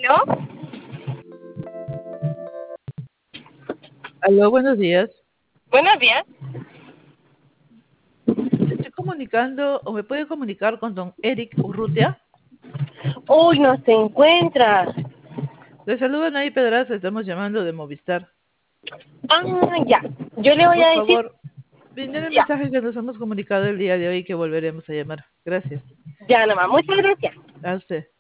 ¿Aló? Aló, buenos días. Buenos días. Me estoy comunicando o me puede comunicar con don Eric Urrutia. Uy, no se encuentra. Le saluda Nay Pedraza, estamos llamando de Movistar. Ah, ya. Yo le voy Por a decir, favor, brindar el ya, mensaje que nos hemos comunicado el día de hoy y que volveremos a llamar. Gracias. ya nomás. Muchas gracias. A usted.